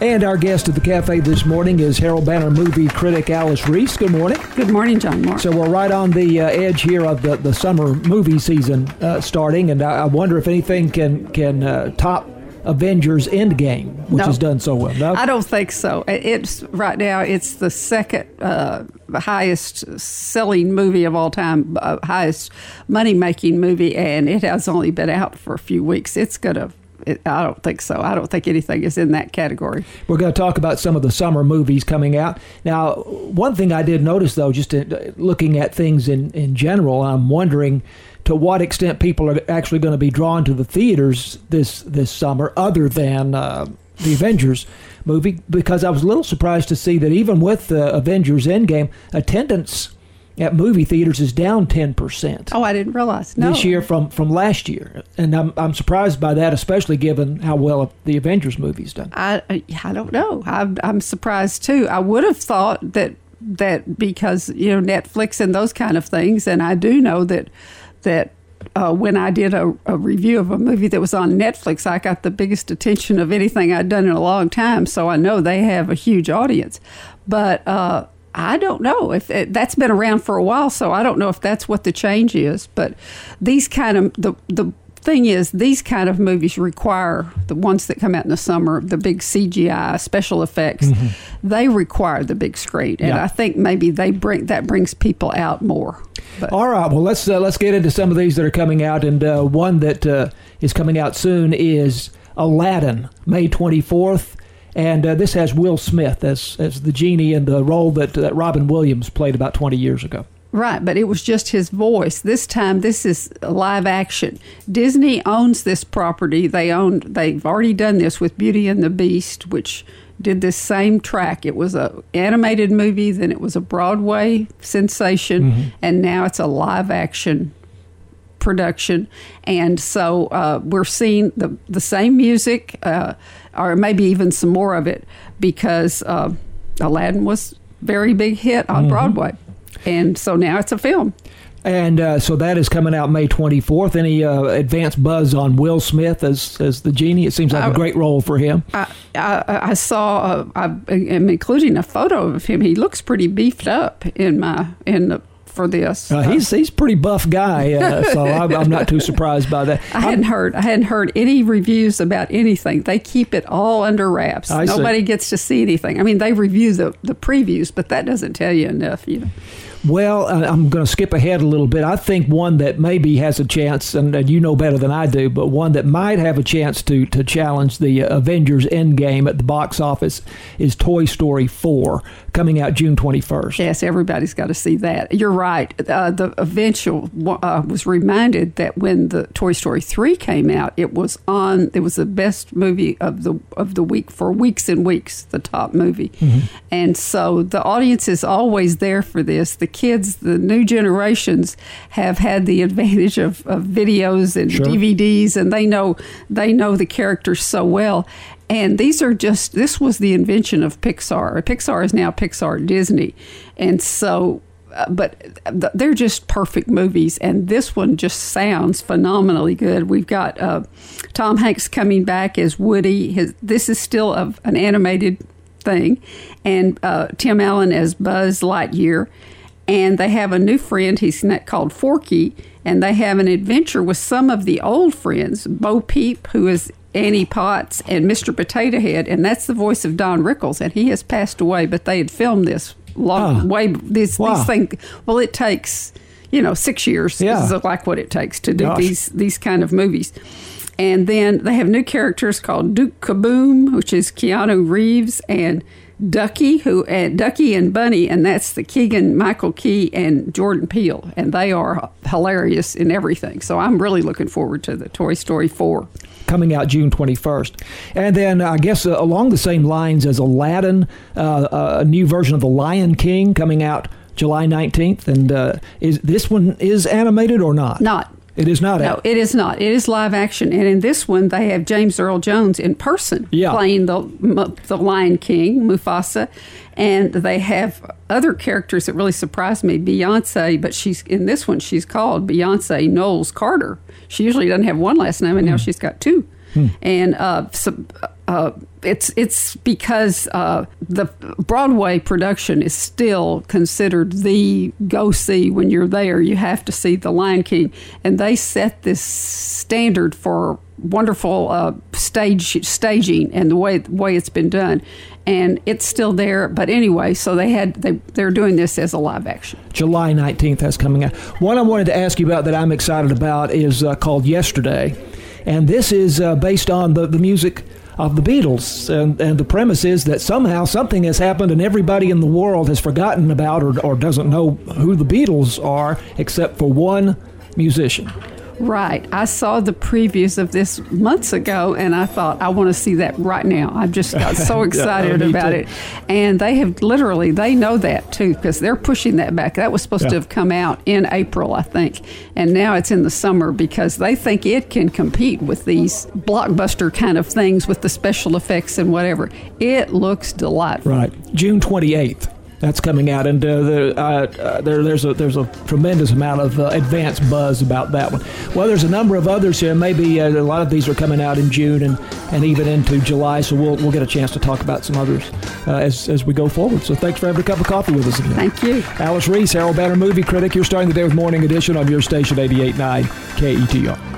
And our guest at the cafe this morning is Herald Banner movie critic Alice Reese. Good morning. Good morning, John Moore. So we're right on the edge here of the summer movie season starting, and I wonder if anything can top Avengers Endgame, which has done so well. No? I don't think so. It's right now. It's the second highest selling movie of all time, highest money making movie, and it has only been out for a few weeks. I don't think so. I don't think anything is in that category. We're going to talk about some of the summer movies coming out. Now, one thing I did notice, though, just looking at things in general, I'm wondering to what extent people are actually going to be drawn to the theaters this summer other than the Avengers movie, because I was a little surprised to see that even with the Avengers Endgame, attendance at movie theaters is down 10%. Oh, I didn't realize. No. This year from last year. And I'm surprised by that, especially given how well the Avengers movie's done. I don't know. I'm surprised, too. I would have thought that because, Netflix and those kind of things, and I do know that when I did a review of a movie that was on Netflix, I got the biggest attention of anything I'd done in a long time, so I know they have a huge audience. But I don't know if that's been around for a while, so I don't know if that's what the change is. But these kind of the thing is, these kind of movies require, the ones that come out in the summer, the big CGI special effects, they require the big screen, and I think maybe that brings people out more. But. All right, well let's get into some of these that are coming out, and one that is coming out soon is Aladdin, May 24th. And this has Will Smith as the genie in the role that Robin Williams played about 20 years ago. Right, but it was just his voice. This time, this is live action. Disney owns this property. They've already done this with Beauty and the Beast, which did this same track. It was an animated movie, then it was a Broadway sensation, and now it's a live action production. And so we're seeing the same music, or maybe even some more of it, because Aladdin was a very big hit on Broadway. And so now it's a film. And so that is coming out May 24th. Any advanced buzz on Will Smith as the genie? It seems like a great role for him. I saw, I'm including a photo of him. He looks pretty beefed up for this. He's a pretty buff guy, so I'm not too surprised by that. I hadn't heard any reviews about anything. They keep it all under wraps. Nobody gets to see anything. I mean, they review the previews, but that doesn't tell you enough, Well, I'm going to skip ahead a little bit. I think one that maybe has a chance, and you know better than I do, but one that might have a chance to challenge the Avengers Endgame at the box office is Toy Story 4, coming out June 21st. Yes, everybody's got to see that. You're right. The Eventual was reminded that when the Toy Story 3 came out, it was the best movie of the week for weeks and weeks, the top movie. And so the audience is always there for this. The kids, the new generations, have had the advantage of videos and DVDs, and they know the characters so well. And this was the invention of Pixar. Pixar is now Pixar Disney. And so, but they're just perfect movies. And this one just sounds phenomenally good. We've got Tom Hanks coming back as Woody. This is still an animated thing. And Tim Allen as Buzz Lightyear. And they have a new friend, he's called Forky, and they have an adventure with some of the old friends, Bo Peep, who is Annie Potts, and Mr. Potato Head, and that's the voice of Don Rickles, and he has passed away, but they had filmed this these things. Well, it takes, 6 years is like what it takes to do these kind of movies. And then they have new characters called Duke Kaboom, which is Keanu Reeves, and Ducky and Bunny, and that's the Keegan-Michael Key and Jordan Peele, and they are hilarious in everything. So I'm really looking forward to the Toy Story 4. Coming out June 21st. And then I guess along the same lines as Aladdin, a new version of The Lion King coming out July 19th. And is this one animated or not? Not. It is not. No, it is not. It is live action. And in this one, they have James Earl Jones in person playing the Lion King, Mufasa. And they have other characters that really surprised me. Beyonce, but in this one, she's called Beyonce Knowles Carter. She usually doesn't have one last name, and now she's got two. And it's because the Broadway production is still considered the go-see when you're there. You have to see The Lion King, and they set this standard for wonderful staging and the way it's been done, and it's still there. But anyway, so they're doing this as a live action. July 19th, that's coming out. One I wanted to ask you about that I'm excited about is called Yesterday, and this is based on the music of the Beatles, and the premise is that somehow something has happened and everybody in the world has forgotten about or doesn't know who the Beatles are except for one musician. Right. I saw the previews of this months ago, and I thought, I want to see that right now. I just got so excited about it. And they know that, too, because they're pushing that back. That was supposed to have come out in April, I think. And now it's in the summer because they think it can compete with these blockbuster kind of things with the special effects and whatever. It looks delightful. Right. June 28th. That's coming out, and there's a tremendous amount of advanced buzz about that one. Well, there's a number of others here. Maybe a lot of these are coming out in June and even into July, so we'll get a chance to talk about some others as we go forward. So thanks for having a cup of coffee with us again. Thank you. Alice Reese, Harold Banner movie critic. You're starting the day with Morning Edition on your station 88.9 KETR.